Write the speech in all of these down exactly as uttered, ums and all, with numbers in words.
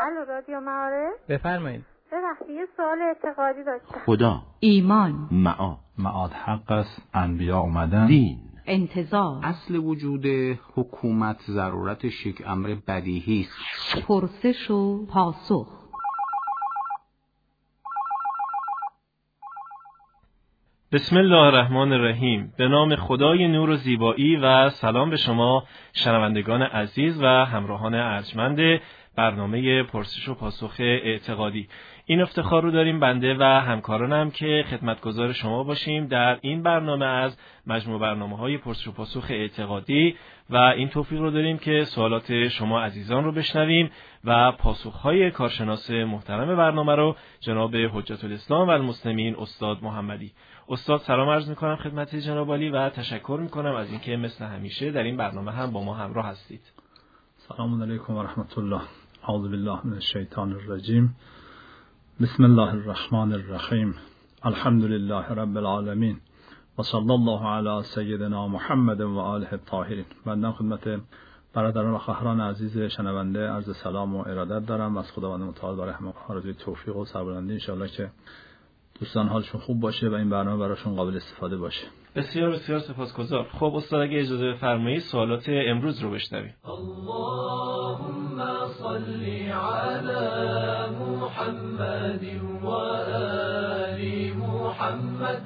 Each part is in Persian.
الو رادیو معارف. بفرمایید. ببخشید یه سوال اعتقادی داشتم. خدا، ایمان، معاد، معاد حق است، انبیا اومدن، دین، انتظار، اصل وجود حکومت ضرورتش یک امر بدیهی است. پرسش و پاسخ. بسم الله الرحمن الرحیم. به نام خدای نور و زیبایی و سلام به شما شنوندگان عزیز و همراهان ارجمند برنامه پرسش و پاسخ اعتقادی. این افتخار رو داریم بنده و همکارانم که خدمتگزار شما باشیم در این برنامه از مجموع برنامه‌های پرسش و پاسخ اعتقادی و این توفیق رو داریم که سوالات شما عزیزان رو بشنویم و پاسخ‌های کارشناس محترم برنامه رو جناب حجت الاسلام و المسلمین استاد محمدی. استاد سلام عرض می‌کنم خدمت جناب عالی و تشکر می‌کنم از اینکه مثل همیشه در این برنامه هم با ما همراه هستید. سلام علیکم و رحمت الله. اعوذ بالله من الشیطان الرجیم. بسم الله الرحمن الرحیم. الحمد لله رب العالمین و صلی الله علی سیدنا محمد و آله الطاهرین. بنده خدمت برادران و خواهران عزیز شنونده عرض سلام و ارادت دارم. از خداوند متعال برای همه آرزوی توفیق و صبربرندی ان شاء الله که دوستان حالشون خوب باشه و این برنامه براشون قابل استفاده باشه. بسیار بسیار سپاسگزار. خب استاد اگه اجازه بفرمایید سوالات امروز رو بشنویم. اللهم صل علی محمد و آل محمد.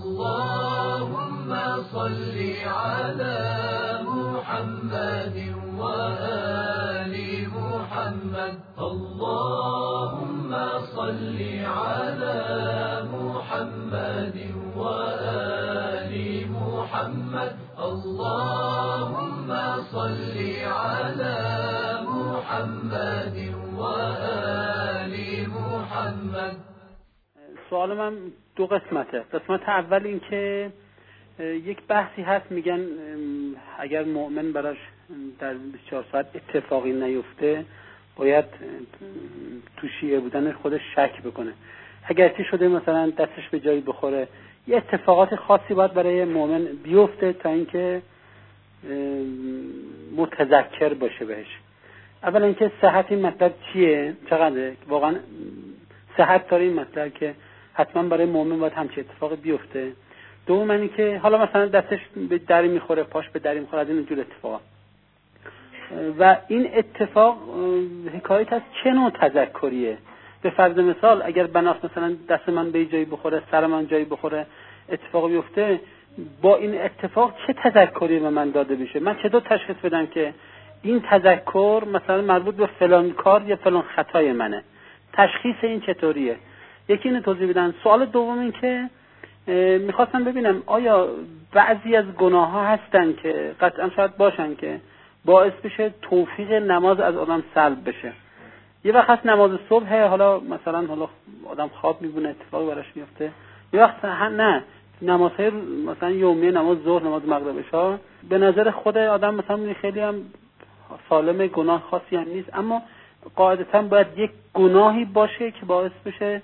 اللهم صل علی محمد و آل محمد. اللهم صل علی محمد و آل محمد. اللهم صل علی محمد و آل محمد. سوال من دو قسمته. قسمت اول این که یک بحثی هست میگن اگر مؤمن براش در بیست و چهار ساعت اتفاقی نیفته باید تو شیعه بودن خودش شک بکنه. اگر چی شده مثلا دستش به جایی بخوره یه اتفاقات خاصی باید برای مؤمن بیفته تا اینکه متذکر باشه بهش. اولا اینکه صحت این مطلب چیه، چقدره واقعا صحت داره این مطلب که حتما برای مؤمن باید همچین اتفاقی بیفته. دوم اینه که حالا مثلا دستش به دری میخوره، پاش به دری میخوره، از این جور اتفاقا و این اتفاق حکایت از چه نوع تذکریه؟ به فرض مثال اگر بناس مثلا دست من به جایی بخوره، سر من جایی بخوره، اتفاق بیفته، با این اتفاق چه تذکری به من داده بشه؟ من چطور تشخیص بدم که این تذکر مثلا مربوط به فلان کار یا فلان خطای منه؟ تشخیص این چطوریه؟ یکی اینو توضیح بدن. سوال دوم این که میخواستم ببینم آیا بعضی از گناه ها هستن که قطعا شاید باشن که باعث بشه توفیق نماز از آدم سلب بشه. یه وقت هست نماز صبح، حالا مثلا حالا آدم خواب میبونه اتفاقی براش میفته. یه وقت نه نمازهای مثلا یومیه، نماز ظهر، نماز مغرب، عشا، به نظر خود آدم مثلا خیلی هم سالم، گناه خاصی هم نیست، اما قاعدتا باید یک گناهی باشه که باعث بشه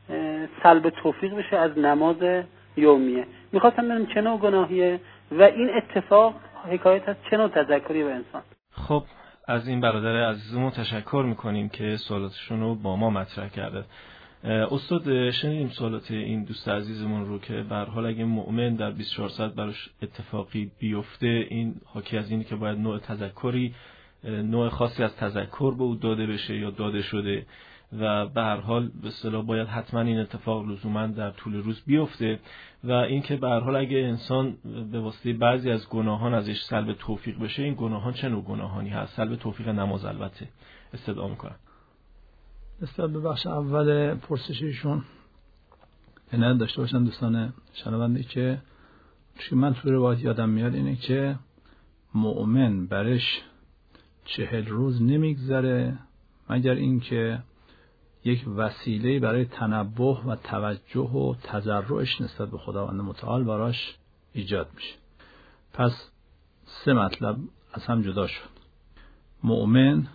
سلب توفیق بشه از نماز یومیه. میخواستم ببینم چه نوع گناهیه و این اتفاق حکایت از چه نوع تذکری به انسان. خب از این برادر عزیزمون تشکر میکنیم که سوالاتشون رو با ما مطرح کرده. استاد شنیدیم سوالات این دوست عزیزمون رو که به هر حال اگه مؤمن در بیست و چهار ساعت براش اتفاقی بیفته این حاکی از اینه که باید نوع تذکری، نوع خاصی از تذکر به او داده بشه یا داده شده و به هر حال به اصطلاح باید حتما این اتفاق لزوما در طول روز بیفته و اینکه به هر حال اگه انسان به واسطه بعضی از گناهان ازش سلب توفیق بشه، این گناهان چه نوع گناهانی هست؟ سلب توفیق نماز البته استدعا میکنم. نسبت به بخش اول پرسششون عنایت داشته باشن دوستان شنونده که چون من تو روایت یادم میاد اینه که مؤمن برش چهل روز نمیگذره مگر اینکه یک وسیله برای تنبه و توجه و تضرعش نسبت به خداوند متعال براش ایجاد میشه. پس سه مطلب از هم جدا شد. مؤمن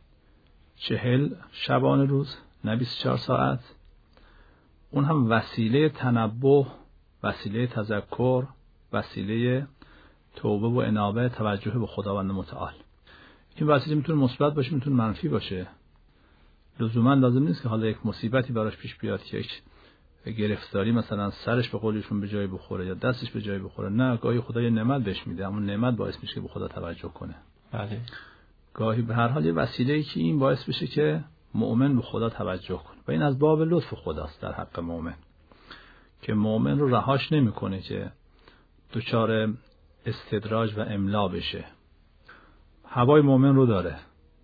چهل شبانه روز، نه بیست و چهار ساعت، اون هم وسیله تنبه، وسیله تذکر، وسیله توبه و انابه، توجه به خداوند متعال. این وسیله میتونه مثبت باشه، میتونه منفی باشه. لزوما لازم نیست که حالا یک مصیبتی براش پیش بیاد که یک گرفتاری مثلا سرش به قولشون به جای بخوره یا دستش به جای بخوره. نه، گاهی خدا یه نعمت بهش میده، اما نعمت باعث میشه که به خدا توجه کنه. بله. گاهی به هر حال یه وسیله‌ای که این باعث بشه که مؤمن به خدا توجه کنه و این از باب لطف خداست در حق مؤمن، که مؤمن رو رهاش نمیکنه که دچار استدراج و املا بشه. هوای مؤمن رو داره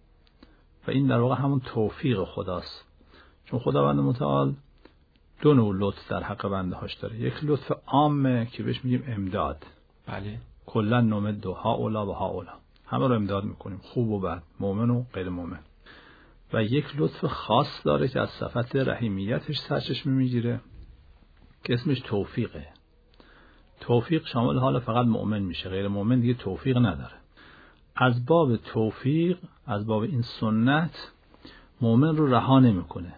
و این در واقع همون توفیق خداست، چون خداوند متعال دو نوع لطف در حق بنده هاش داره. یک لطف عامه که بهش میگیم امداد. بله. کلا نمد ها اولا و ها اولا، همه رو امداد میکنیم، خوب و بد، مؤمن و غیر مؤمن. و یک لطف خاص داره که از صفت رحیمیتش سرچشمه میگیره که اسمش توفیقه. توفیق شامل حال فقط مؤمن میشه، غیر مؤمن دیگه توفیق نداره. از باب توفیق، از باب این سنت، مؤمن رو رها نمیکنه،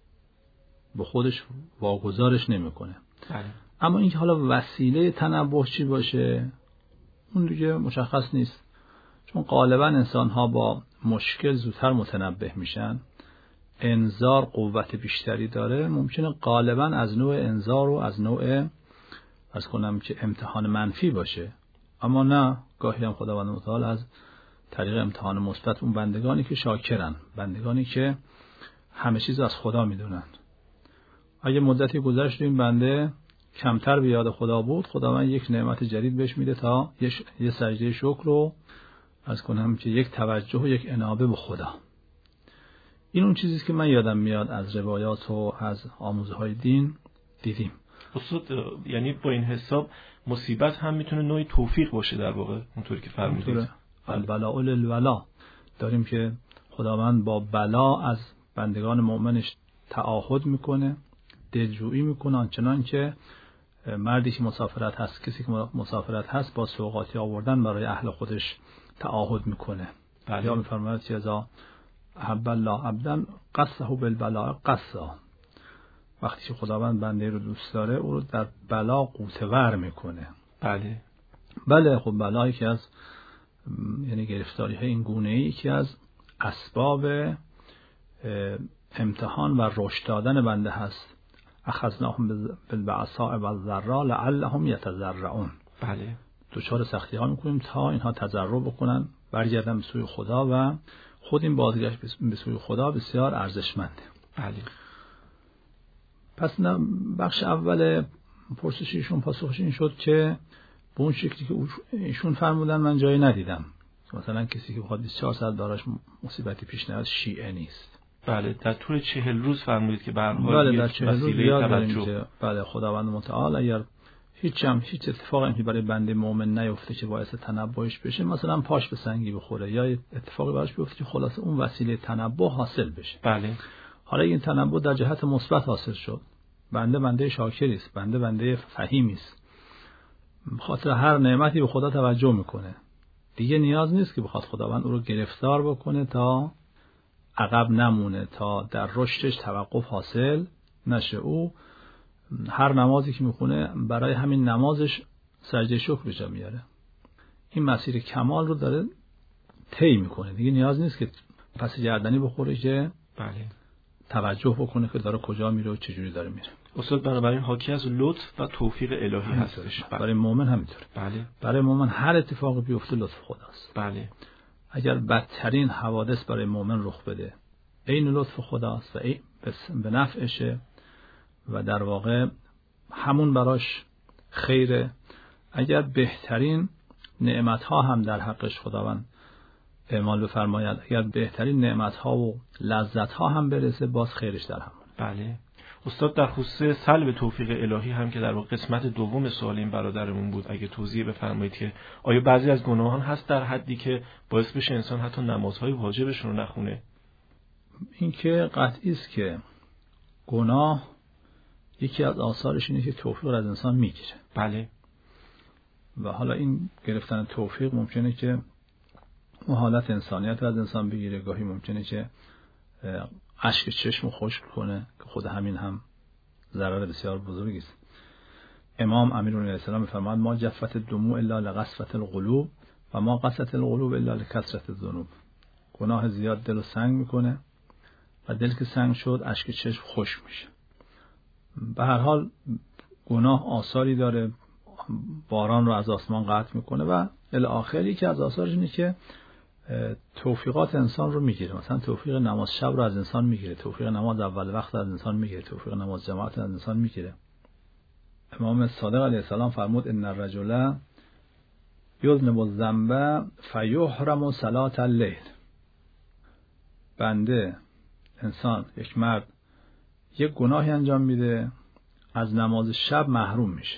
به خودش واگذارش نمیکنه. بله. اما اینکه حالا وسیله تنبه چی باشه اون دیگه مشخص نیست، چون غالبا انسان ها با مشکل زودتر متنبه میشن. انذار قوت بیشتری داره، ممکنه غالبا از نوع انذار و از نوع از کنم که امتحان منفی باشه، اما نه، گاهی هم خداوند متعال از طریق امتحان مثبت اون بندگانی که شاکرن، بندگانی که همه چیز از خدا میدونن. اگه مدتی گذشت این بنده کمتر به یاد خدا بود، خداوند یک نعمت جدید بهش میده تا یه سجده شکر رو از کنم که یک توجه و یک انابه به خدا. این اون چیزیست که من یادم میاد از روایات و از آموزهای دین دیدیم. استاد، یعنی با این حساب مصیبت هم میتونه نوعی توفیق باشه در واقع، اونطوری که فرمودید. البلاء للولا داریم که خداوند با بلا از بندگان مؤمنش تعاهد میکنه، دلجویی میکنه، آنچنان که مردی که مسافرت هست، کسی که مسافرت هست با سوغاتی آوردن برای اهل خودش تعاهد میکنه. بله. یا میفرماید که اذا احب الله عبدا قصه بالبلاء قصا، وقتی که خداوند بنده رو دوست داره او رو در بلا غوطه‌ور میکنه. بله. بله، خب بلایی که از یعنی گرفتاری های این گونه ای که از اسباب امتحان و رشد دادن بنده هست. اخذناهم بالبأساء والضراء لعلهم یتضرعون. بله. دچار سختی ها میکنیم تا اینها تضرع بکنن، برگردن به سوی خدا و خود این بازگشت به سوی خدا بسیار ارزشمنده. بله. پس بخش اول پرسشیشون پاسخش این شد که به اون شکلی که ایشون فرمودن من جایی ندیدم، مثلا کسی که بخواد بیست و چهار ساعت براش مصیبتی پیش نیاد شیعه نیست. بله. در طول چهل روز فرمودید که به هر حال بله در چهل روز توجه. بله، خداوند متعال اگر هیچ هم هیچ اتفاقی که برای بنده مؤمن نیفته که باعث تنبهش بشه، مثلا پاش به سنگی بخوره یا اتفاقی براش بیفته که خلاص اون وسیله تنبه حاصل بشه. بله. حالا این تنبه در جهت مثبت حاصل شد، بنده بنده شاکری است، بنده بنده فهیمی است، خاطر هر نعمتی به خدا توجه میکنه، دیگه نیاز نیست که بخواد خداوند او رو گرفتار بکنه تا عقب نمونه، تا در رشدش توقف حاصل نشه. او هر نمازی که میخونه برای همین نمازش سجده شکر به جا میاره، این مسیر کمال رو داره طی میکنه، دیگه نیاز نیست که پس گردنی بخوره که بله توجه بکنه که داره کجا میره و چجوری داره میره. استاد، بنابراین حاکی از لطف و توفیق الهی هستش. بله. برای مؤمن همینطوره. بله. برای مؤمن هر اتفاقی بیفته لطف خداست. بله. اگر بدترین حوادث برای مؤمن رخ بده، عین لطف خداست و به نفعشه و در واقع همون براش خیره. اگر بهترین نعمت‌ها هم در حقش خداوند اعمال بفرماید، اگر بهترین نعمت‌ها و لذت‌ها هم برسه، باز خیرش در همون. بله. استاد، در خصوص سلب توفیق الهی هم که در واقع قسمت دوم سوال این برادرمون بود، اگه توضیح بفرمایید که آیا بعضی از گناهان هست در حدی که باعث بشه انسان حتی نمازهای واجبش رو نخونه؟ این که قطعی است که گناه یکی از آثارش اینه که توفیق از انسان میگیره. بله. و حالا این گرفتن توفیق ممکنه که اون حالت انسانیت از انسان بگیره، گاهی ممکنه که اشک چشم خشک کنه که خود همین هم ضرر بسیار بزرگی است. امام امیرالمومنین علیه السلام می‌فرماید ما جفت الدموع الا لقسوة القلوب و ما قسوة القلوب الا لکثرة الذنوب. گناه زیاد دل رو سنگ میکنه و دل که سنگ شد اشک چشم خشک میشه. به هر حال گناه آثاری داره، باران رو از آسمان قطع میکنه و الی آخری که از آثارش اینه که توفیقات انسان رو میگیره. مثلا توفیق نماز شب رو از انسان میگیره، توفیق نماز اول وقت از انسان میگیره، توفیق نماز جماعت از انسان میگیره. امام صادق علیه السلام فرمود ان الرجل یذنب الذنب فیحرم صلاة اللیل. بنده انسان یک مرد یک گناهی انجام میده، از نماز شب محروم میشه.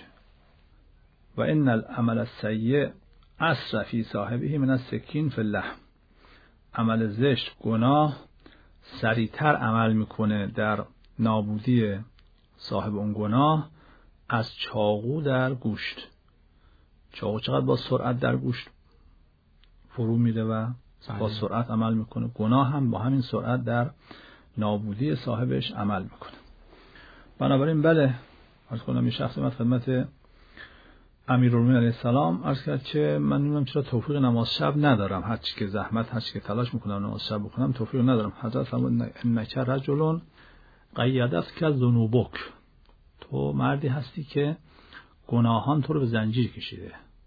و ان العمل السیء اسرع فی صاحبه من السکین فی اللحم. عمل زشت، گناه سریعتر عمل میکنه در نابودی صاحب اون گناه از چاقو در گوشت. چاقو چقدر با سرعت در گوشت فرو میره و با سرعت عمل میکنه، گناه هم با همین سرعت در نابودی صاحبش عمل میکنه. بنابراین بله، عرض کنم یه شخصی اومد خدمت امیرالمومنین علیه السلام عرض کرد که من نمیدونم چرا توفیق نماز شب ندارم، هر چی که زحمت، هر چی که تلاش میکنم نماز شب بخونم توفیق ندارم. حضرت فرمود انک رجل قیدتک ذنوبک. تو مردی هستی که گناهان تو رو به زنجیر کشیده،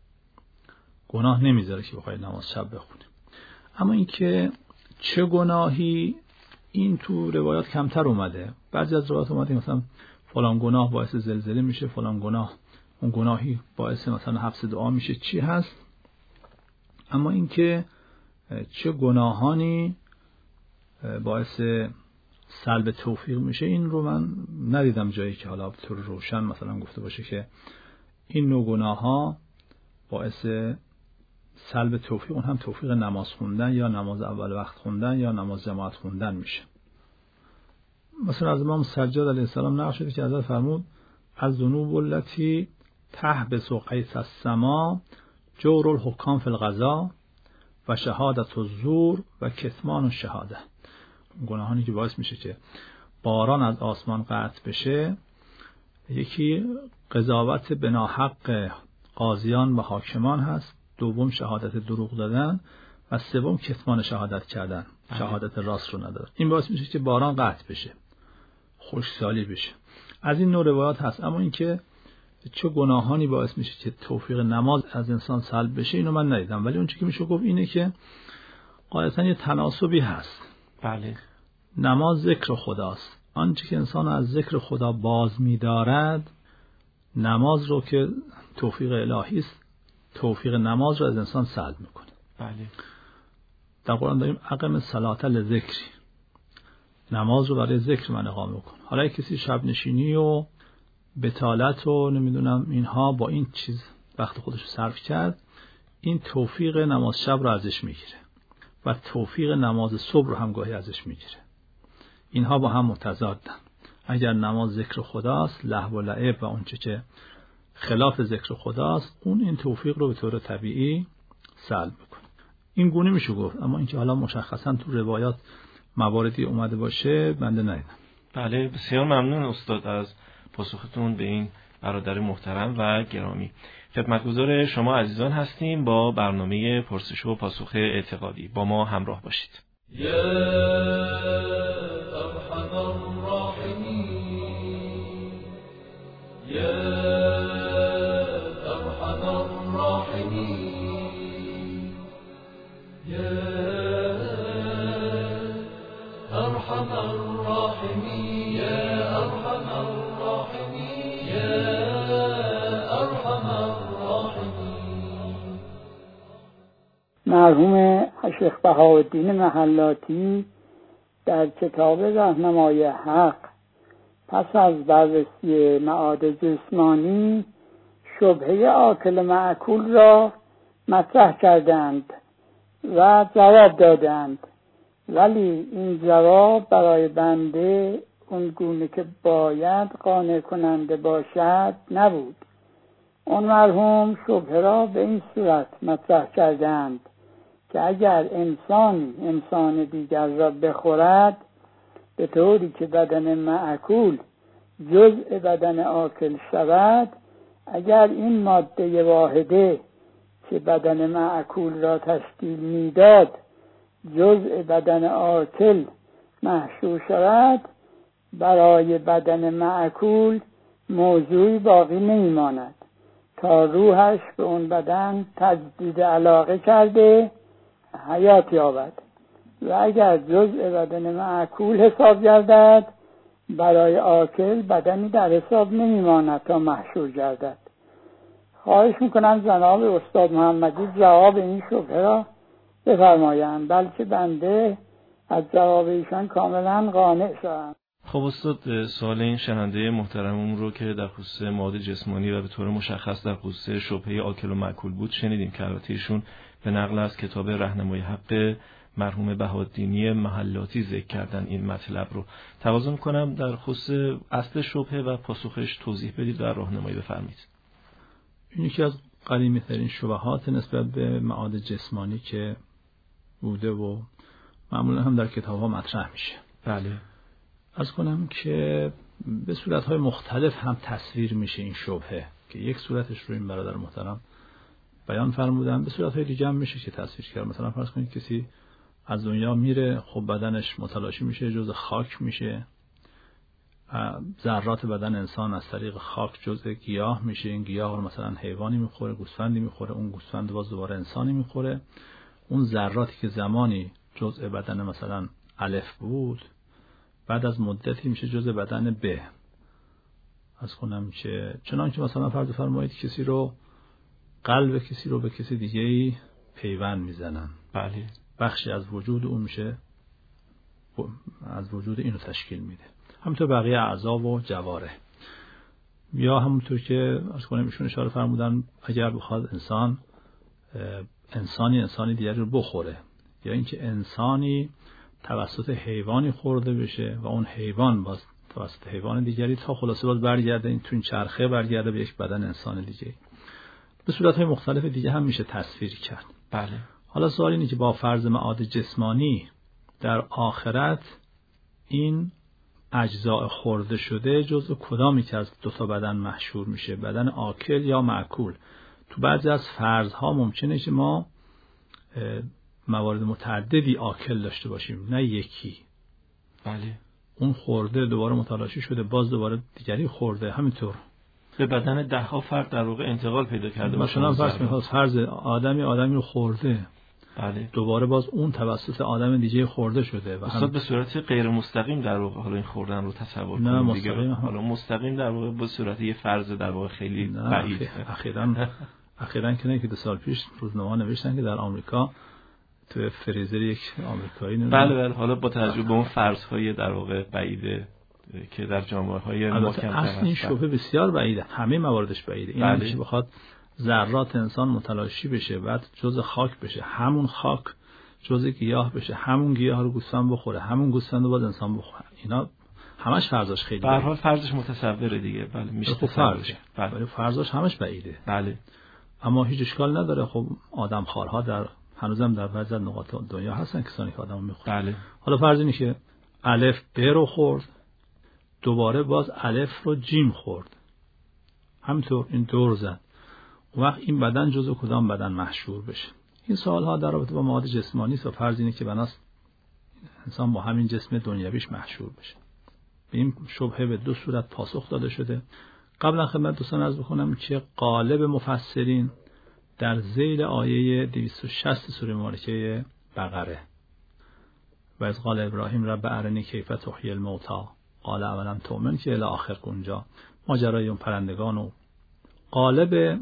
گناه نمیذاره که بخوای نماز شب بخونی. اما اینکه چه گناهی، این تو روایات کمتر اومده. بعضی از روایات اومده مثلا فلان گناه باعث زلزله میشه، فلان گناه اون گناهی باعث مثلا حبس دعا میشه، چی هست. اما اینکه چه گناهانی باعث سلب توفیق میشه، این رو من ندیدم جایی که حالا به طور روشن مثلا گفته باشه که این نوع گناه ها باعث سلب توفیق، اون هم توفیق نماز خوندن یا نماز اول وقت خوندن یا نماز جماعت خوندن میشه. مثلا از امام سجاد علیه السلام نقل شده که حضرت فرمود از ذنوب التي تحبس قیس السما جور الحکام فی القضاء و شهادت الزور و کتمان الشهاده. گناهانی که باعث میشه که باران از آسمان قطع بشه، یکی قضاوت به ناحق قاضیان و حاکمان هست، دوم شهادت دروغ دادن و سوم کتمان شهادت کردن، شهادت راست رو ندادن. این باعث میشه که باران قطع بشه، خشکسالی بشه. از این نوع روایات هست. اما اینکه چه گناهانی باعث میشه که توفیق نماز از انسان سلب بشه، اینو من ندیدم. ولی اون چیزی که میشه گفت اینه که غالبا یه تناسبی هست. بله. نماز ذکر خداست. آنچه که انسان از ذکر خدا باز می‌دارد، نماز رو که توفیق الهی است، توفیق نماز رو از انسان سلب میکنه. بله. در قرآن داریم اقم الصلاة لذکری، نماز رو برای ذکر من اقامه کن. حالا کسی شب نشینی و بتالت و نمیدونم اینها با این چیز وقت خودش رو صرف کرد، این توفیق نماز شب رو ازش میگیره و توفیق نماز صبح رو هم گاهی ازش میگیره. اینها با هم متضادن. اگر نماز ذکر خداست، لهو و لعب و اونچه که خلاف ذکر خداست، اون این توفیق رو به طور طبیعی سلب میکنه. این گونه میشه گفت. اما اینکه حالا مشخصا تو روایات مواردی اومده باشه بنده ندیدم. بله، بسیار ممنون استاد از پاسختون به این برادر محترم و گرامی. خدمتگزار شما عزیزان هستیم با برنامه پرسش و پاسخ اعتقادی. با ما همراه باشید. یا ارحم الراحمین، یا ارحم الراحمین، یا ارحم الراحمین، یا ارحم الراحمین، یا ارحم الراحمین. مرحوم شیخ بهاءالدین محلاتی در کتاب راهنمای حق پس از بررسی معاد جسمانی شبهه آکل معکول را مطرح کردند و جواب دادند، ولی این جواب برای بنده اون گونه که باید قانع کننده باشد نبود. اون مرحوم شبهه را به این صورت مطرح کردند که اگر انسان انسان دیگر را بخورد به طوری که بدن معکول جزء بدن آکل شود، اگر این ماده واحده که بدن معکول را تشکیل میداد جزء بدن آکل محشور شود برای بدن معکول موضوعی باقی نمیماند تا روحش به اون بدن تجدید علاقه کرده حیات یابد و اگر جزء بدن معکول حساب گردد برای آکل بدنی در حساب نمیماند تا محشور گردد. خواهش میکنم جناب استاد محمدی جواب این شبهه را بفرمایند، بلکه بنده از جواب ایشان کاملا قانع شدم. خب استاد، سوال این شنونده محترممون رو که در خصوص مواد جسمانی و به طور مشخص در خصوص شبهه آکل و مأکول بود شنیدیم که البته ایشون به نقل از کتاب راهنمای حق مرحوم بهاءالدینی محلاتی ذکر کردن این مطلب رو. تقاضا می‌کنم در خصوص اصل شبهه و پاسخش توضیح بدید و راهنمایی بفرمایید. این یکی از قدیمی‌ترین شبهات نسبت به معاد جسمانی که بوده و معمولا هم در کتاب‌ها مطرح میشه. بله. عرض کنم که به صورت‌های مختلف هم تصویر میشه این شبهه که یک صورتش رو این برادر محترم بیان فرمودن، به صورت‌های دیگه هم میشه که تصویر کرد. مثلا فرض کنید کسی از دنیا میره، خب بدنش متلاشی میشه، جزء خاک میشه، ذرات بدن انسان از طریق خاک جزء گیاه میشه، این گیاه رو مثلا حیوانی میخوره، گوسفندی میخوره، اون گوسفند باز دوباره انسانی میخوره. اون ذراتی که زمانی جزء بدن مثلا الف بود بعد از مدتی میشه جزء بدن ب. از کنم که چنانکه مثلا فرض فرمایید کسی رو قلب کسی رو به کسی دیگه‌ای پیوند میزنن، بله، بخشی از وجود اون میشه از وجود اینو تشکیل میده. همونطور بقیه اعضا و جواره. یا همونطور که از کنم ایشون اشاره فرمودن اگر بخواد انسان انسانی انسانی دیگری رو بخوره، یا اینکه انسانی توسط حیوانی خورده بشه و اون حیوان باز توسط حیوان دیگری تا خلاصه باز برگرده این تو این چرخه برگرده به یک بدن انسان دیگه. به صورت‌های مختلف دیگه هم میشه تصویر کرد. بله. حالا سوال اینه که با فرض معاد جسمانی در آخرت این اجزاء خورده شده جزء کدامی که از دو تا بدن محشور میشه، بدن آکل یا مأکول؟ تو بعضی از فرض‌ها ممکنه که ما موارد متعددی آکل داشته باشیم، نه یکی. بله. اون خورده دوباره متلاشی شده، باز دوباره دیگری خورده، همینطور به بدن ده ها فرد در واقع انتقال پیدا کرده. مثلا فرض کنید فرض آدمی آدمی رو خورده، بله، دوباره باز اون توسط آدم دیگه خورده شده و هم به صورت غیر مستقیم در واقع حالا این خوردن رو تصور کنید. نه دیگه حالا مستقیم در واقع به صورت یه فرض در واقع خیلی بعید. اخیراً اخیراً که نه که دو سال پیش روزنامه نوشتن که در آمریکا تو فریزر یک آمریکایی نه بله بله حالا با توجه به اون فرض‌های در واقع بعیده که در جامعه‌های ما کمتر هست. این شبهه بسیار بعیده، همه مواردش بعیده. این بله. که بخواد ذرات انسان متلاشی بشه بعد جزء خاک بشه، همون خاک جزء گیاه بشه، همون گیاه رو گوسفند بخوره، همون گوسفند رو باز انسان بخوره، اینا همش فرضش خیلی به هر حال فرضش متصوره دیگه. بله میشه فرضش. بله ولی فرضش همش بعیده. بله. اما هیچ اشکال نداره. خب آدم خوارها در هنوزم در بعضی از نقاط دنیا هستن کسانی که آدمو میخورن. بله. حالا فرض اینه که الف ب رو خورد، دوباره باز الف رو جیم خورد، همینطور این دور زد، اون وقت این بدن جزء کدام بدن محشور بشه؟ این سوال ها در رابطه با مواد جسمانی است و فرض اینه که بناست انسان با همین جسم دنیویش محشور بشه. به این شبهه به دو صورت پاسخ داده شده. قبلا خدمت دوستان عرض بکنم که غالب مفسرین در ذیل آیه دویست و شصت سوره مبارکه بقره و از قال ابراهیم رب ارنی کیف تحیی الموتی قال اولم تؤمن که الی آخر اونجا ماجرای اون پرندگان و غالب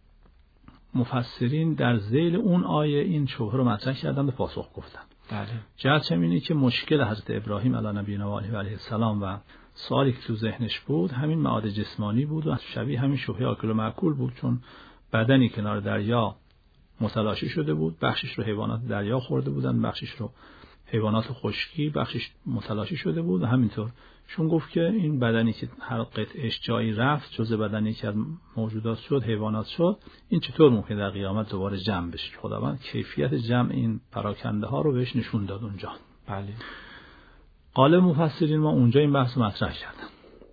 مفسرین در ذیل اون آیه این شبهه رو مطرح کردن، به پاسخ گفتن. بله. جهت اینه که مشکل حضرت ابراهیم علی نبینا و علیه السلام و سوالی که تو ذهنش بود همین معاد جسمانی بود و شبیه همین شبهه آکل و مأکول بود، چون بدنی کنار دریا متلاشی شده بود، بخشش رو حیوانات دریا خورده بودن، بخشش رو حیوانات خشکی، بخشش متلاشی شده بود و همینطور. چون گفت که این بدنی که هر قطعش جایی رفت جزء بدنی که از موجودات شد، حیوانات شد، این چطور ممکن در قیامت دوباره جمع بشه؟ خداوند کیفیت جمع این پراکنده ها رو بهش نشون داد اونجا. بله. غالب مفسرین ما اونجا این بحث مطرح کردن.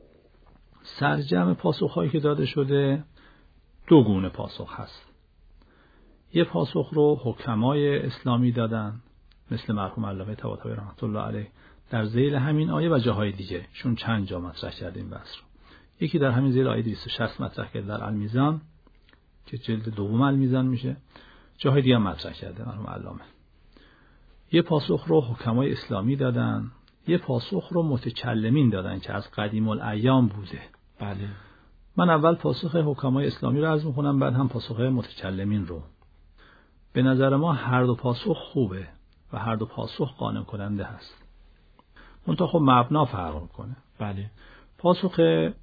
سرجم پاسخ‌هایی که داده شده دو گونه پاسخ هست. یه پاسخ رو حکمای اسلامی دادن مثل مرحوم علامه طباطبایی رحمت الله علیه در ذیل همین آیه و جاهای دیگه شون چند جا مطرح کرده این بحث رو. یکی در همین ذیل آیه دویست و شصت مطرح کرده در المیزان که جلد دوم المیزان میشه، جاهای دیگه هم مطرح کرده مرحوم علامه. یه پاسخ رو حکمای اسلامی دادن، یه پاسخ رو متکلمین دادن که از قدیم الایام بوده. بله. من اول پاسخ حکمای اسلامی رو عرض می‌کنم، بعد هم پاسخ متکلمین رو. به نظر ما هر دو پاسخ خوبه و هر دو پاسخ قانع کننده هست. منتها خب مبنا فرق می‌کنه. بله. پاسخ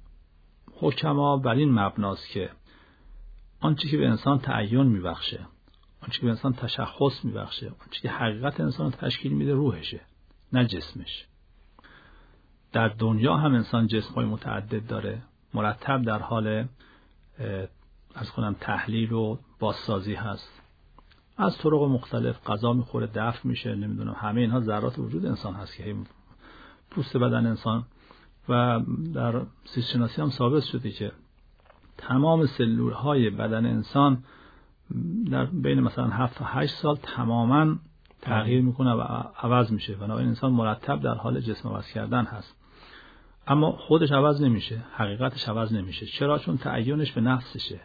حکما بر این مبناست که آنچه که به انسان تعین میبخشه، آنچه که به انسان تشخص میبخشه، آنچه که حقیقت انسان رو تشکیل میده روحشه، نه جسمش. در دنیا هم انسان جسم‌های متعدد داره، مرتب در حال از کنم تحلیل و بازسازی هست، از طرق مختلف غذا میخوره، دفع میشه، نمیدونم همه اینها ذرات وجود انسان هست که پوست بدن انسان و در زیست شناسی هم ثابت شده که تمام سلول های بدن انسان در بین مثلا هفت تا هشت سال تماما تغییر میکنه و عوض میشه. بنابراین انسان مرتب در حال جسم عوض کردن هست، اما خودش عوض نمیشه، حقیقتش عوض نمیشه. چرا؟ چون تعینش به نفسشه،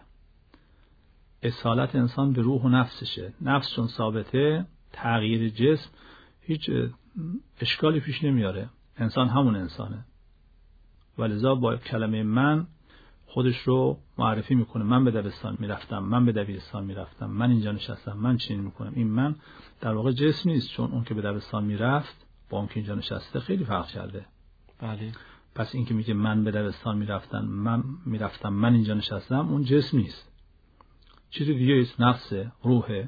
اصالت انسان به روح و نفسشه. نفس چون ثابته، تغییر جسم هیچ اشکالی پیش نمیاره، انسان همون انسانه. ولذا با کلمه من خودش رو معرفی میکنه. من به دبستان میرفتم، من به دبیرستان میرفتم، من اینجا نشستم، من چنین میکنم. این من در واقع جسم نیست، چون اون که به دبستان میرفت با اون که اینجا نشسته خیلی فرق کرده. بله. پس این که میگه من به دبستان میرفتم، من میرفتم، من اینجا نشستم، اون جسم نیست، چیزی دیگه است، نفسه، روحه.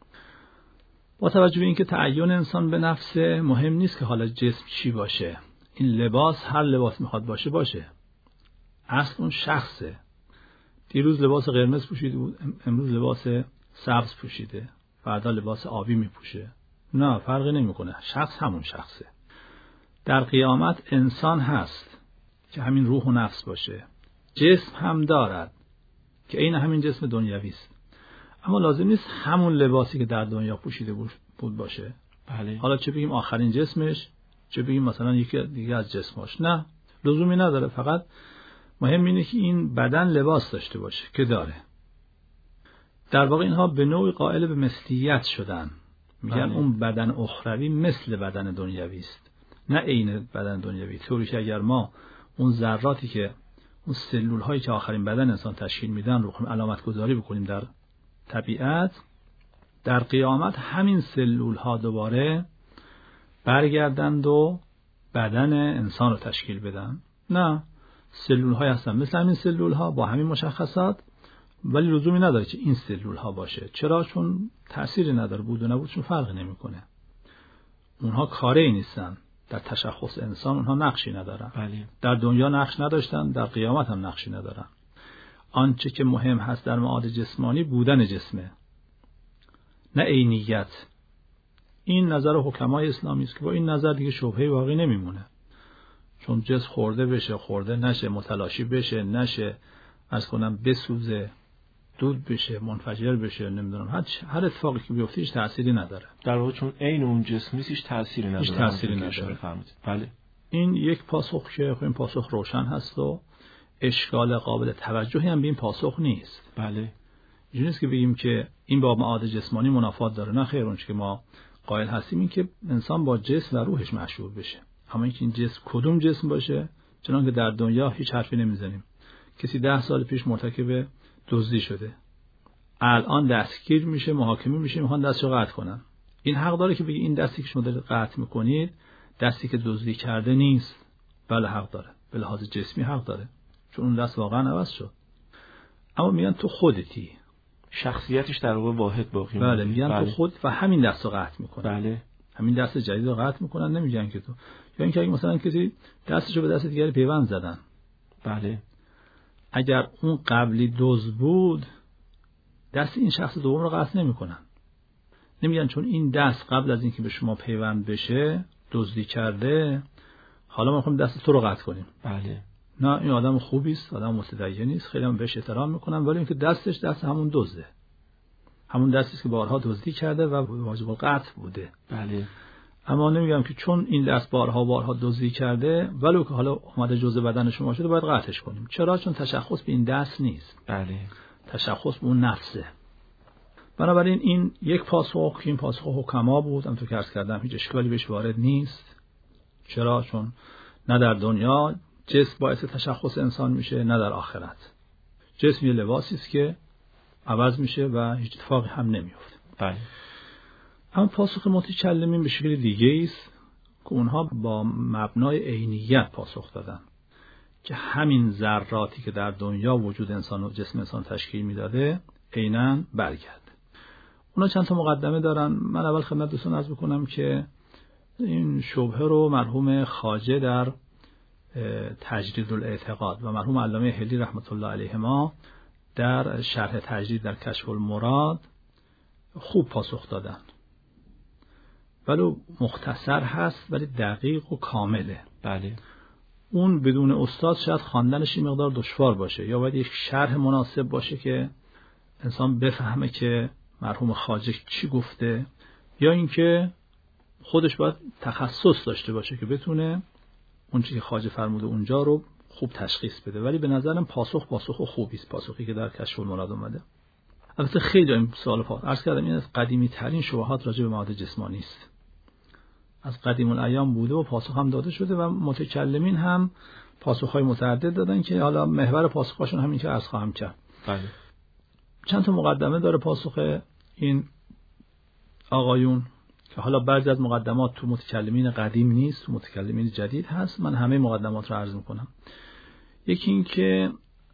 با توجه به اینکه تعین انسان به نفسه، مهم نیست که حالا جسم چی باشه. این لباس هر لباس میخواد باشه باشه، اصل اون شخصه. دیروز لباس قرمز پوشیده بود، امروز لباس سبز پوشیده، فردا لباس آبی میپوشه، نه فرقی نمیکنه، شخص همون شخصه. در قیامت انسان هست که همین روح و نفس باشه، جسم هم دارد که این همین جسم دنیوی است، اما لازم نیست همون لباسی که در دنیا پوشیده بود باشه. بله. حالا چه بگیم آخرین جسمش، چه بگیم مثلا یکی دیگه از جسماش، نه لزومی نداره. فقط مهم اینه که این بدن لباس داشته باشه که داره. در واقع اینها به نوعی قائل به مثلیت شدن، میگن اون بدن اخروی مثل بدن دنیوی است، نه عین بدن دنیوی. طوری که اگر ما اون ذراتی که اون سلول هایی که آخرین بدن انسان تشکیل میدن رو علامت گذاری بکنیم در طبیعت، در قیامت همین سلول ها دوباره برگردند و بدن انسان رو تشکیل بدن. نه، سلول های هستن مثل همین سلول ها با همین مشخصات، ولی لزومی نداره که این سلول ها باشه. چرا؟ چون تأثیری نداره، بود و نبود چون فرقی نمیکنه. اونها کاری نیستن، در تشخص انسان اونها نقشی ندارن. بله. در دنیا نقش نداشتن، در قیامت هم نقشی ندارن. آنچه که مهم هست در معاد جسمانی بودن جسمه، نه عینیت. این نظر حکمای اسلامی است که با این نظر دیگه شبهه باقی نمیمونه، چون جسم خورده بشه، خورده نشه، متلاشی بشه، نشه، از کنم بسوزه، دود بشه، منفجر بشه، نمیدونم هر اتفاقی که بیفته هیچ تأثیری نداره. در واقع چون عین اون جسم نیست هیچ تأثیری نداره. هیچ تأثیری نداره. بله. این یک پاسخ که این پاسخ روشن هست و اشکال قابل توجهی هم به این پاسخ نیست. بله. اینجوری نیست که بگیم که این با معاد جسمانی منافات داره، نه خیر. اون چیزی که ما قائل هستیم این که انسان با جسم و روحش مشهور بشه، اما اینکه این جسم کدوم جسم باشه، چون که در دنیا هیچ حرفی نمیزنیم. کسی ده سال پیش مرتکب دزدی شده، الان دستگیر میشه، محاکمه میشه، میخوان دستشو قطع کنن. این حق داره که بگی این دستی که شما دارید قطع میکنید دستی که دزدی کرده نیست. بله حق داره، به لحاظ جسمی حق داره، چون اون دست واقعا عوض شد. اما میگن تو خودتی، شخصیتش در واقع واحد باقی بله میگن بله. تو خود و همین دستو قطع میکنن. بله. همین دست جدید رو قطع میکنن، نمیگن که تو، یا اینکه اگه مثلا کسی دستشو به دست دیگری پیوند زدن، بله، اگر اون قبلی دزد بود دست این شخص دوم رو قطع نمیکنن. نمیگن چون این دست قبل از اینکه به شما پیوند بشه دزدی کرده، حالا ما میخوایم دست تو رو قطع کنیم. بله. نه، این آدم خوبی است، آدم متدینی است، خیلی هم بهش احترام میکنن، ولی اینکه دستش دست همون دزده، همون دستی است که بارها دزدی کرده و واجب القطع بوده. بله. اما نمیگم که چون این دست بارها بارها دزدی کرده ولو که حالا اومده جزء بدن شما شده باید قطعش کنیم. چرا؟ چون تشخص به این دست نیست. بله. تشخص به اون نفسه. بنابراین این یک پاسخ که این پاسخ حکما بود، همونطور که عرض کردم هیچ اشکالی بهش وارد نیست. چرا؟ چون نه در دنیا جسم باعث تشخص انسان میشه نه در آخرت. جسم یه لباسی است که عوض میشه و هیچ اتفاقی هم نمیفته. بله. اما پاسخ متکلمین به شکل دیگه است که اونها با مبنای عینیت پاسخ دادن که همین ذراتی که در دنیا وجود انسان و جسم انسان تشکیل میداده عیناً برگرده. اونا چند تا مقدمه دارن. من اول خدمت دوستان عرض بکنم که این شبهه رو مرحوم خواجه در تجرید الاعتقاد و مرحوم علامه حلی رحمت الله علیهما در شرح تجرید در کشف المراد خوب پاسخ دادن. ولو مختصر هست ولی دقیق و کامله. بله. اون بدون استاد شاید خواندنش این مقدار دشوار باشه، یا باید یک شرح مناسب باشه که انسان بفهمه که مرحوم خواجه چی گفته، یا اینکه خودش باید تخصص داشته باشه که بتونه اون چیزی که خواجه فرموده اونجا رو خوب تشخیص بده. ولی به نظرم پاسخ پاسخ خوبی است، پاسخی که در کشف المراد اومده. البته خیلی این سوال پاس عرض کردم این از قدیمی ترین شبهات راجع به مواد جسمانی است. از قدیم الایام بوده و پاسخ هم داده شده و متکلمین هم پاسخ‌های متعدد دادن که حالا محور پاسخ‌هاشون همین که عرض خواهم کرد. بله. چند تا مقدمه داره پاسخ این آقایون که حالا بعضی از مقدمات تو متکلمین قدیم نیست، تو متکلمین جدید هست. من همه مقدمات رو عرض می‌کنم. یکی این که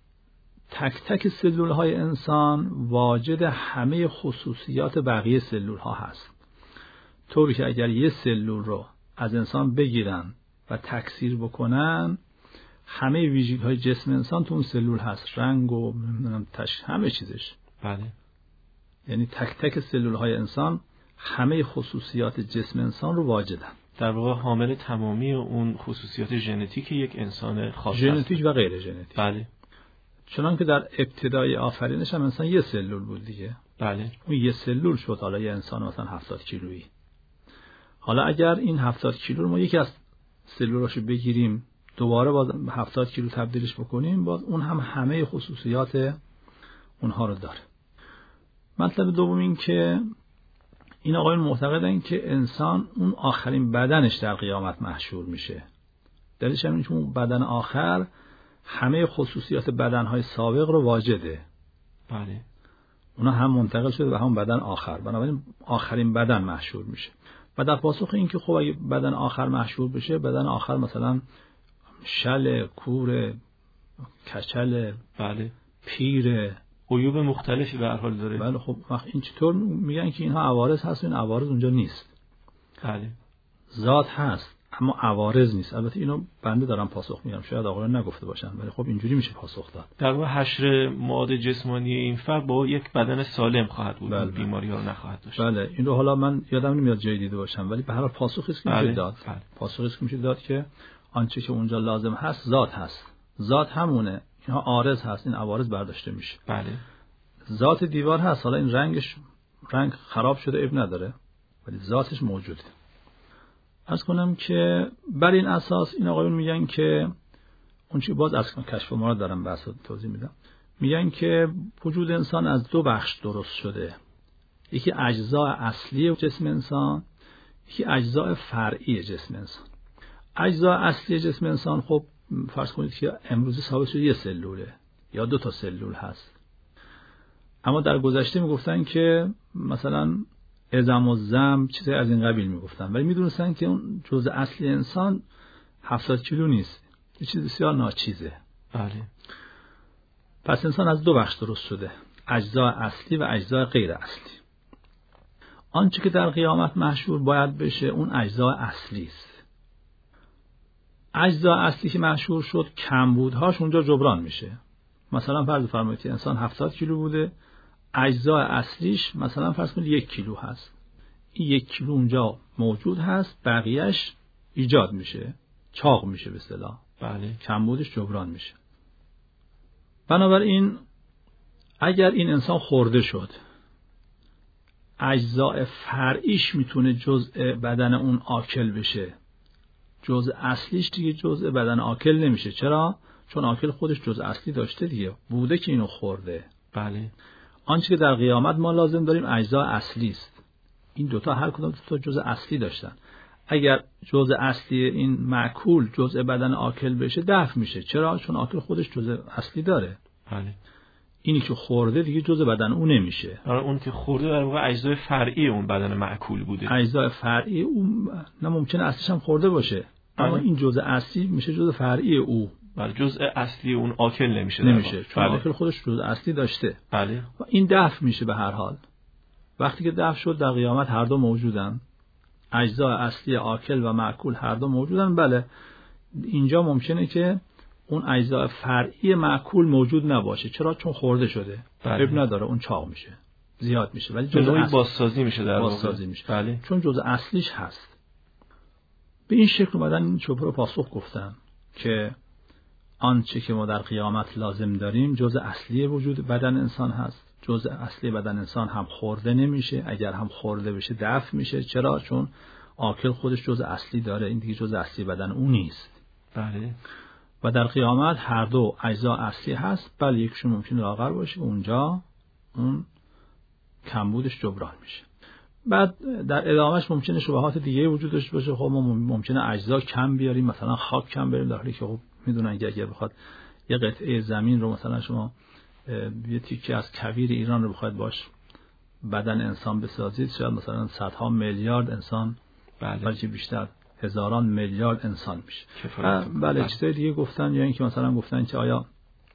تک تک سلول‌های انسان واجد همه خصوصیات بقیه سلول‌ها هست. طوری که اگر یه سلول رو از انسان بگیرن و تکثیر بکنن همه ویژگی‌های جسم انسان تو اون سلول هست، رنگ و تش... همه چیزش. بله. یعنی تک تک سلول‌های انسان همه خصوصیات جسم انسان رو واجدن. در واقع حامل تمامی اون خصوصیات ژنتیک یک انسان خاص هست. ژنتیک و غیر ژنتیک. بله. چنان که در ابتدای آفرینش هم انسان یه سلول بود دیگه. بله. اون یه سلول شد حالا یه انسان مثلا هفتاد کیلویی. حالا اگر این هفتاد کیلو رو ما یکی از سلولاشو بگیریم دوباره باز هفتاد کیلو تبدیلش بکنیم باز اون هم همه خصوصیات اونها رو داره. مطلب دوم این که این آقایون معتقدن که انسان اون آخرین بدنش در قیامت محشور میشه. دلیلش هم اینه که اون بدن آخر همه خصوصیات بدنهای سابق رو واجده. بله. اونا هم منتقل شده به همون بدن آخر، بنابراین آخرین بدن محشور میشه. و در پاسخ این که خب اگه بدن آخر محشور بشه، بدن آخر مثلا شل، کور، کچل، بله، پیر، عیوب مختلفی به هر حال داره. بله. خب وقت این چطور میگن که اینها عوارض هست و این عوارض اونجا نیست؟ بله. ذات هست اما عوارض نیست. البته اینو بنده دارم پاسخ میگم، شاید آقایان نگفته باشن ولی خب اینجوری میشه پاسخ داد. در واقع حشر مواد جسمانی این فرد با یک بدن سالم خواهد بود، بله. بیماری‌ها رو نخواهد داشت. بله. این رو حالا من یادم نمیاد جای دیده باشم ولی به هر حال پاسخی است که بله. میشه داد. بله. پاسخی است که میشه داد که آنچه که اونجا لازم هست ذات هست. ذات همونه. اینها عارض هست، این عوارض برداشته میشه. بله. ذات دیوار هست، حالا این رنگش رنگ خراب شده اب نداره ولی ذاتش موجوده. عرض کنم که بر این اساس این آقایون میگن که اون چی باز از کشف المراد دارم بحث رو توضیح میدم، میگن که وجود انسان از دو بخش درست شده، یکی اجزا اصلی جسم انسان، یکی اجزا فرعی جسم انسان. اجزا اصلی جسم انسان خب فرض کنید که امروزی ثابت شده یه سلوله یا دو تا سلول هست، اما در گذشته میگفتن که مثلا عظم و ضم چیزای از این قبیل میگفتن ولی میدونستن که اون جزء اصلی انسان هفتاد کیلو نیست، یه چیز بسیار ناچیزه. بله. پس انسان از دو بخش درست شده، اجزا اصلی و اجزا غیر اصلی. آنچه که در قیامت محشور باید بشه اون اجزا اصلی است. اجزا اصلی که محشور شد کمبودهاش اونجا جبران میشه. مثلا فرض فرمایید انسان هفتاد کیلو بوده، اجزا اصلیش مثلا فرض کنید یک کیلو هست، این یک کیلو اونجا موجود هست، بقیهش ایجاد میشه، چاق میشه به اصطلاح. بله. کمبودش جبران میشه. بنابراین اگر این انسان خورده شد، اجزاء فرعیش میتونه جزء بدن اون آکل بشه، جزء اصلیش دیگه جزء بدن آکل نمیشه. چرا؟ چون آکل خودش جزء اصلی داشته دیگه، بوده که اینو خورده. بله. آنچه که در قیامت ما لازم داریم اجزاء اصلی است. این دوتا هر کدوم دوتا جزء اصلی داشتن. اگر جزء اصلی این مأکول جزء بدن آکل بشه دفع میشه. چرا؟ چون آکل خودش جزء اصلی داره. بله. اینی که خورده دیگه جزء بدن اون نمیشه. آره، اون که خورده در واقع اجزای فرعی اون بدن مأکول بوده. اجزای فرعی اون نه ممکنه اصلیش هم خورده باشه، اما این جزء اصلی میشه جزء فرعی او. بله، جزء اصلی اون آکل نمیشه. نمیشه چون بله. آکل خودش جزء اصلی داشته. بله. و این دفع میشه به هر حال. وقتی که دفع شد در قیامت هر دو موجودن. اجزای اصلی آکل و مأکول هر دو موجودن. بله، اینجا ممکنه که اون اجزای فرعی مأکول موجود نباشه. چرا؟ چون خورده شده. بله. اب نداره، اون چاق میشه، زیاد میشه، ولی جزء اصل... بازسازی میشه در واقع. بازسازی میشه. بله. چون جزء اصلیش هست. به این شکل اومدن این شبهه رو پاسخ گفتن که آنچه که ما در قیامت لازم داریم جزء اصلی وجود بدن انسان هست. جزء اصلی بدن انسان هم خورده نمیشه، اگر هم خورده بشه دفع میشه. چرا؟ چون آکل خودش جزء اصلی داره، این دیگه جزء اصلی بدن اون نیست. بله. و در قیامت هر دو اجزا اصلی هست، بله یکشون ممکنه لاغر باشه، اونجا اون کمبودش جبران میشه. بعد در ادامهش ممکنه شبهات دیگه وجود داشته باشه. خب ما ممکنه اجزا کم بیاریم، مثلا خاک کم بریم، در حالی که خب میدونن که اگر بخواد یه قطعه زمین رو مثلا شما یه تیکه از کویر ایران رو بخواید باش بدن انسان بسازید، شاید مثلا صدها میلیارد انسان، بلکه بیشتر هزاران میلیارد انسان میشه. بله. چیزای دیگه گفتن، یا اینکه مثلا گفتن که آیا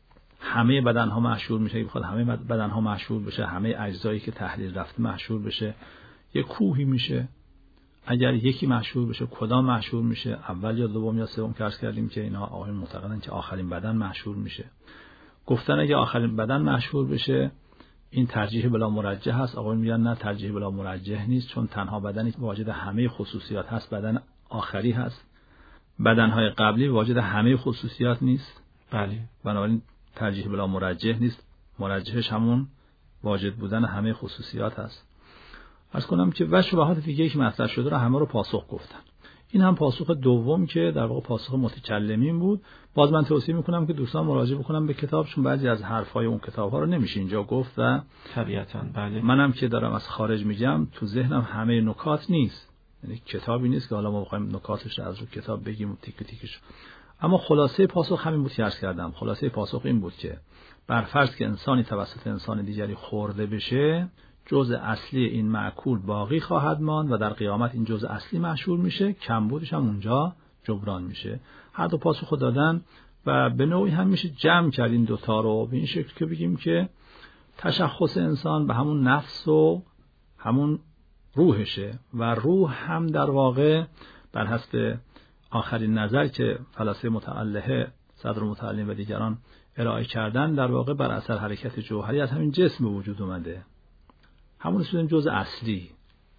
همه بدن ها محشور میشه، بخواد همه بدن ها محشور بشه، همه اجزایی که تحلیل رفته محشور بشه، یه کوهی میشه. اگر یکی محشور بشه کدام محشور میشه؟ اول یا دوم یا سوم؟ که عرض کردیم که اینا آقایون معتقدن که آخرین بدن محشور میشه. گفتن اگه آخرین بدن محشور بشه این ترجیح بلا مرجح هست. آقایون میگن نه، ترجیح بلا مرجح نیست، چون تنها بدنی که واجد همه خصوصیات هست بدن آخری هست. بدنهای قبلی واجد همه خصوصیات نیست. بله. بنابراین ترجیح بلا مرجح نیست، مرجحش همون واجد بودن همه خصوصیات هست. عرض کنم که و شبهات دیگه که مطرح شده رو همه رو پاسخ گفتن. این هم پاسخ دوم که در واقع پاسخ متکلمین بود. باز من توصیه میکنم که دوستان مراجعه بکنم به کتاب، چون بعضی از حرفای اون کتاب ها رو نمیشه اینجا گفت و طبیعتاً بله. منم که دارم از خارج میگم تو ذهنم همه نکات نیست، یعنی کتابی نیست که حالا ما بخوایم نکاتش رو از رو کتاب بگیم و تیک تیکش. اما خلاصه پاسخ همین بود که عرض کردم. خلاصه پاسخ این بود که بر فرض که انسانی توسط انسان دیگری خورده بشه، جزء اصلی این مأکول باقی خواهد ماند و در قیامت این جزء اصلی محشور میشه، کمبودش هم اونجا جبران میشه. هر دو پاسخ دادن و به نوعی هم میشه جمع کرد این دوتا رو به این شکل که بگیم که تشخص انسان به همون نفس و همون روحشه و روح هم در واقع بر حسب آخرین نظر که فلاسفه متعلهه صدر متعلم و دیگران ارائه کردن در واقع بر اثر حرکت جوهری از همین جسم به وجود اومده. همون اسمش جزء اصلی.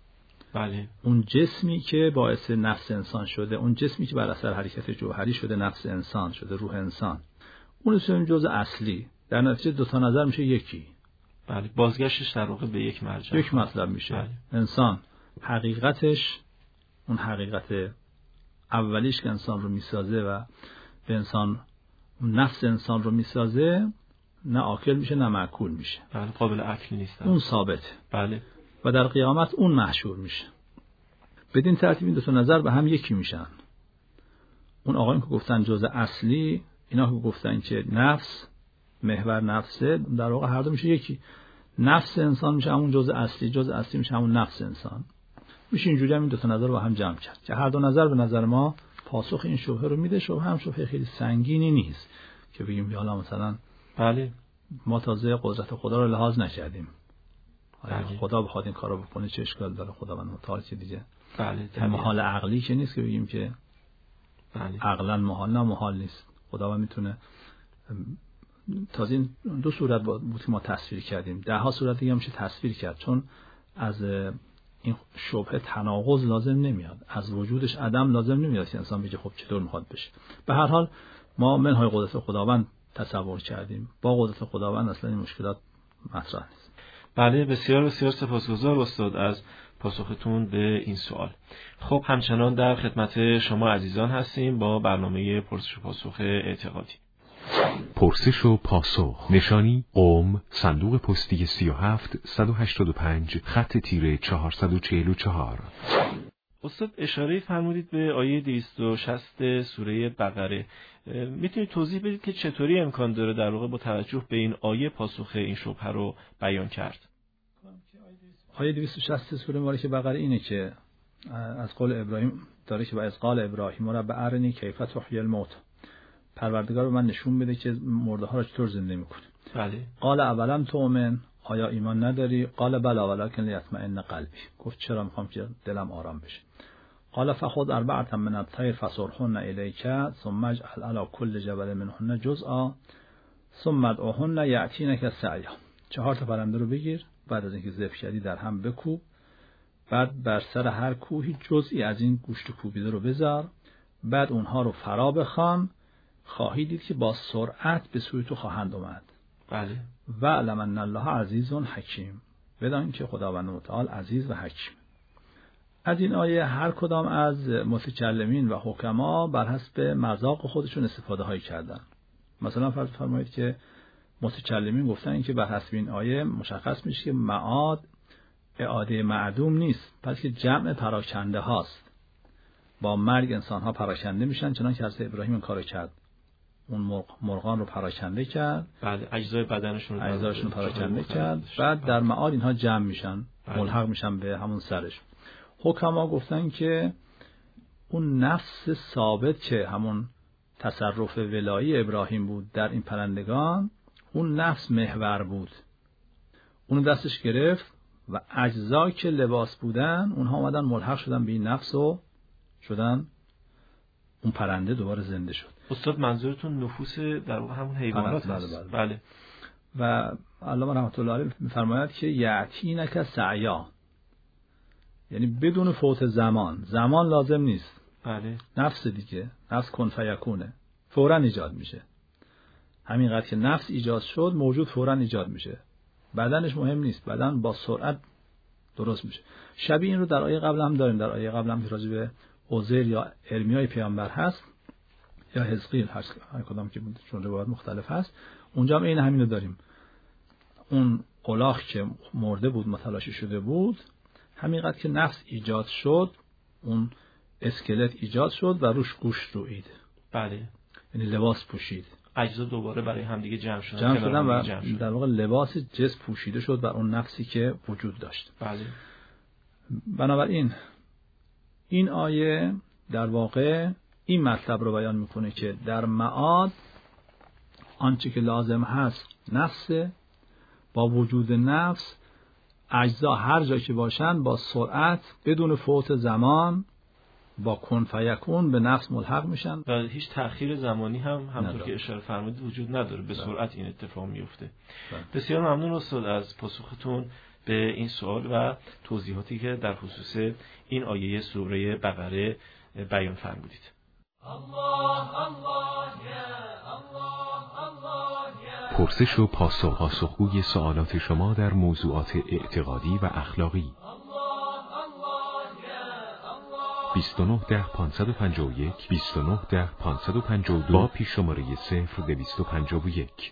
بله. اون جسمی که باعث نفس انسان شده، اون جسمی که بر اثر حرکت جوهری شده نفس انسان شده، روح انسان، اون اسمش جزء اصلی. در نتیجه دو تا نظر میشه یکی. بله. بازگشتش در واقع به یک مرجع، یک مطلب میشه. بله. انسان حقیقتش اون حقیقت اولیش که انسان رو میسازه و به انسان نفس انسان رو میسازه، نه آکل میشه نه مأکول میشه. بله. قابل اکل نیست. اون ثابته. بله. و در قیامت اون محشور میشه. بدین ترتیب این دو تا نظر به هم یکی میشن. اون آقایون که گفتن جزء اصلی، اینا که گفتن که نفس محور نفسه، در واقع هر دو میشه یکی. نفس انسان میشه همون جزء اصلی، جزء اصلی میشه همون نفس انسان. میشه اینجوری هم این دو تا نظر رو با هم جمع کرد که هر دو نظر به نظر ما پاسخ این شبهه رو میده. شبهه هم شبهه خیلی سنگینی نیست که بگیم حالا مثلا بله ما تازه قدرت خدا رو لحاظ نکردیم. بله. خدا بخواد این کارو بکنه چه اشکال داره؟ خداوند متعال چه دیگه. بله. محال عقلی که نیست که بگیم که بله. عقلا محال، نه محال نیست. خداوند میتونه. تازه این دو صورت بود که ما تصویر کردیم، ده ها صورت دیگه میشه تصویر کرد، چون از این شبهه تناقض لازم نمیاد، از وجودش عدم لازم نمیاد که انسان بگه خب چطور میخواد بشه. به هر حال ما منهای قدرت خداوند تصور کردیم، با قدرت خداوند اصلا این مشکلات مطرح نیست. بله، بسیار بسیار سپاسگزار استاد از پاسختون به این سوال. خب همچنان در خدمت شما عزیزان هستیم با برنامه پرسش و پاسخ اعتقادی. پرسش و پاسخ، نشانی قم، صندوق پستی سی و هفت صد و هشتاد و پنج، خط تیره چهارصد و چهل و چهار. استاد اشاره فرمودید به آیه دویست و شصت سوره بقره. میتونید توضیح بدید که چطوری امکان داره در واقع با توجه به این آیه پاسخ این شبهه رو بیان کرد؟ آیه دویست و شصت سوره مبارکه بقره اینه که از قول ابراهیم داره که با از قال ابراهیم رب ارنی کیف تحیی الموت، پروردگار به من نشون بده که مرده ها رو چطور زنده میکنه. بله. قال اولم تؤمن، آیا ایمان نداری؟ قال بلی ولکن لیطمئن قلبی، گفت چرا، میخوام که دلم آرام بشه. قال فخذ اربعة من الطير فصرهن الیک ثم اجعل على كل جبل منهن جزءا ثم ادعوهن یأتینک سعیا. چهار تا پرنده رو بگیر، بعد از اینکه ذبح کردی در هم بکوب، بعد بر سر هر کوهی جزئی از این گوشت کوبیده رو بذار، بعد اونها رو فرا بخوان، خواهی دید که با سرعت به سوی تو خواهند اومد. بله. و علم ان الله عزیز حکیم، بدان که خداوند متعال عزیز و حکیم. از این آیه هر کدام از متکلمین و حکما بر حسب مذاق خودشون استفاده هایی کردن. مثلا فرض فرمایید که متکلمین گفتن که بر حسب این آیه مشخص میشه که معاد اعاده معدوم نیست، بلکه جمع پراکنده هاست. با مرگ انسان ها پراکنده میشن، چنان که حضرت ابراهیم این کارو کرد، اون مرغ مرغان رو پراکنده کرد، بعد اجزای بدنشون رو اجزاشون پراکنده کرد، بعد در معاد اینها جمع میشن، ملحق میشن به همون سرش. حکما گفتن که اون نفس ثابت که همون تصرف ولایی ابراهیم بود در این پرندگان، اون نفس محور بود، اون دستش گرفت و اجزا که لباس بودن اونها اومدن ملحق شدن به این نفس و شدن اون پرنده دوباره زنده شد. استاد منظورتون نفوس در واقع همون حیوانات هست؟ بله, بله. بله. و علامه رحمت الله علیه می‌فرماید که یأتینک سعیا، یعنی بدون فوت زمان، زمان لازم نیست. بله. نفس دیگه، نفس کن فیکونه، فوراً ایجاد میشه. همینقدر که نفس ایجاد شد، موجود فوراً ایجاد میشه. بدنش مهم نیست، بدن با سرعت درست میشه. شبیه این رو در آیه قبل هم داریم، در آیه قبل هم که راجع به عزیر یا ارمیای پیامبر هست یا حزقیل هست، هر کدام که بود، چون روایت مختلف هست، اونجا هم این همین رو داریم. اون الاغ که مرده بود، متلاشی شده بود، همینقدر که نفس ایجاد شد، اون اسکلت ایجاد شد و روش گوشت روید. بله. یعنی لباس پوشید. اجزا دوباره برای هم دیگه جمع شدن. جمع شدن و در واقع لباس جسم پوشیده شد بر اون نفسی که وجود داشت. بله. بنابراین این آیه در واقع این مطلب رو بیان میکنه که در معاد آنچه که لازم هست نفس، با وجود نفس اجزا هر جا که باشن با سرعت بدون فوت زمان با کن فیکون به نفس ملحق میشن و هیچ تأخیر زمانی هم همونطور که اشاره فرمودید وجود نداره، به سرعت این اتفاق میفته. بسیار ممنون استاد از پاسختون به این سوال و توضیحاتی که در خصوص این آیه سوره بقره بیان فرمودید. پرسش و پاسخ، پاسخگوی سوالات شما در موضوعات اعتقادی و اخلاقی. بیست و نه ده پانصد و پنجاه و یک بیست و نه ده پانصد و پنجاه و دو با پیش شماره صفر دویست و پنجاه و یک.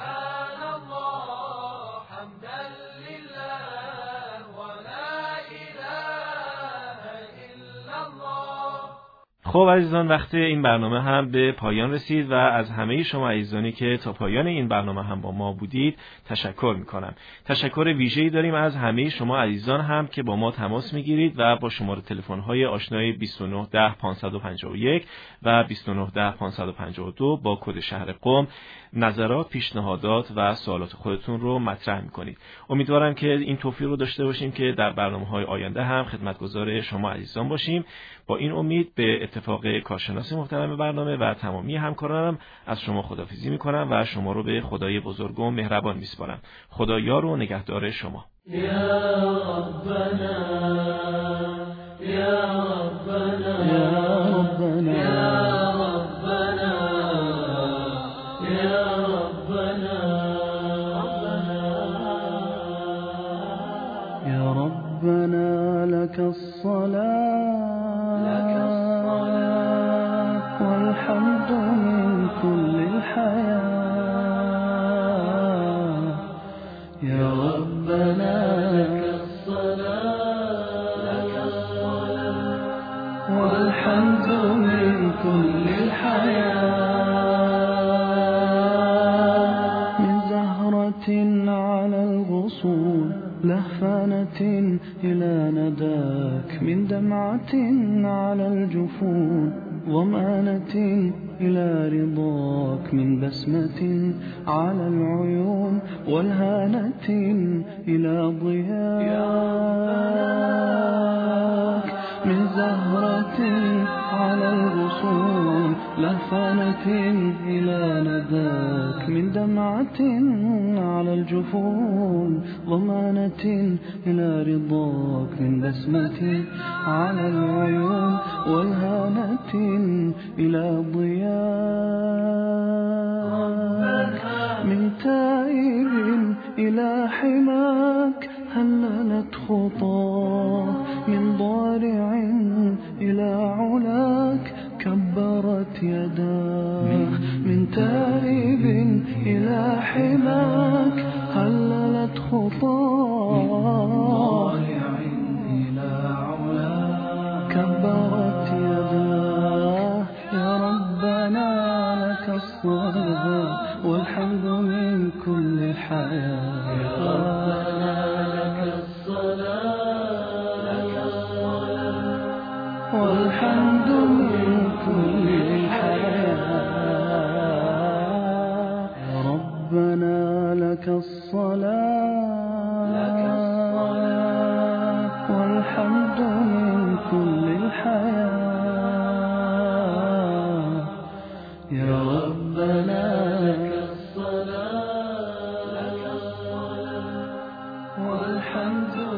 خب عزیزان، وقت این برنامه هم به پایان رسید و از همه شما عزیزانی که تا پایان این برنامه هم با ما بودید تشکر میکنم. تشکر ویژه‌ای داریم از همه شما عزیزان هم که با ما تماس میگیرید و با شماره تلفن‌های آشنای بیست و نه ده پانصد و پنجاه و یک و بیست و نه ده پانصد و پنجاه و دو با کد شهر قم نظرات، پیشنهادات و سوالات خودتون رو مطرح میکنید. امیدوارم که این توفیق رو داشته باشیم که در برنامه‌های آینده هم خدمتگزار شما عزیزان باشیم. با این امید به اتفاق کارشناس محترم برنامه و تمامی همکارانم از شما خداحافظی میکنم و شما رو به خدای بزرگ و مهربان میسپارم. خدا یار و نگهدار شما. یا ربنا یا ربنا یا ربنا یا ربنا والحمد من كل الحياة. يا ربنا لك الصلاة والحمد من كل الحياة. من زهرة على الغصون لهفانة إلى نداك، من دمعة على الجفون ضمانة إلى رضاك، من بسمة على العيون والهانة إلى ضياك. من زهرة على الغصون لهفانة إلى نداك، من دمعة على الجفون ضمانة إلى رضاك، من بسمة على العيون والهانة إلى ضياك. من تائب إلى حماك هللت خطاه، من ضارع إلى علاك كبرت يداه. من تائب إلى حماك هللت خطاه، إلى علاك كبرت يداه. يا ربنا لك الصلاة والحمد من كل الحياة. يا ربنا لك الصلاة والحمد من كل الحياة. يا ربنا لك الصلاة والحمد من كل الحياة. يا ربنا لك الصلاة والحمد